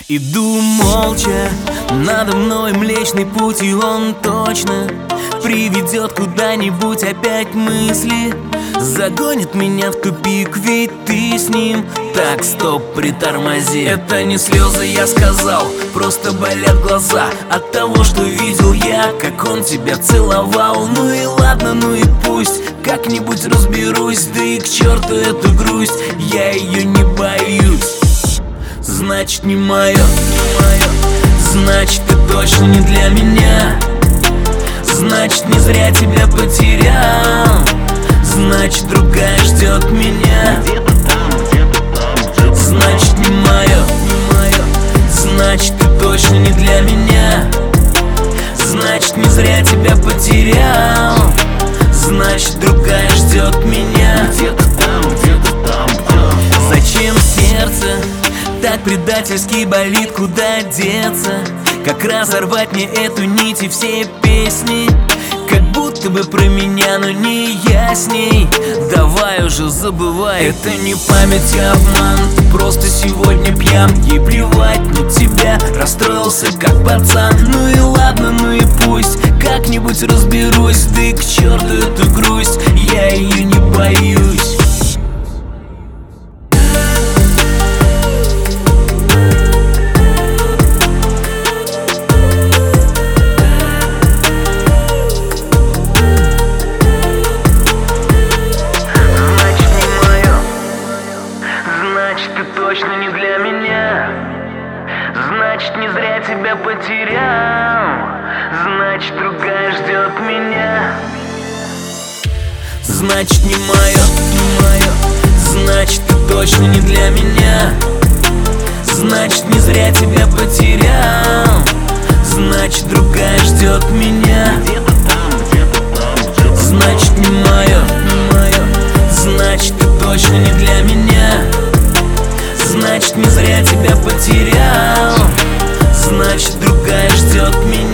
Иду молча, надо мной Млечный Путь, и он точно приведет куда-нибудь. Опять мысли загонит меня в тупик, ведь ты с ним. Так, стоп, притормози. Это не слезы, я сказал, просто болят глаза от того, что видел я, как он тебя целовал. Ну и ладно, ну и пусть, как-нибудь разберусь. Да и к черту эту грусть, я ее не боюсь. Значит, не мое, значит, ты точно не для меня. Значит, не зря тебя потерял. Значит, другая ждет меня. Значит, не мое, значит, ты точно не для меня. Значит, не зря тебя потерял. Значит, другая ждет меня. Зачем сердце так предательски болит, куда деться? Как разорвать мне эту нить и все песни? Как будто бы про меня, но не я с ней. Давай уже забывай, это не память, а обман. Просто сегодня пьян, ей плевать на тебя. Расстроился как пацан. Ну и ладно, ну и пусть, как-нибудь разберусь. Да и к черту эту грусть, я ее не боюсь. Значит, ты точно не для меня. Значит, не зря тебя потерял. Значит, другая ждет меня. Значит, не мое, значит, ты точно не для меня. Значит, не зря тебя потерял. Значит, другая ждет меня. Значит, не мое, значит, ты точно не для меня. Значит, не зря тебя потерял. Значит, другая ждет меня.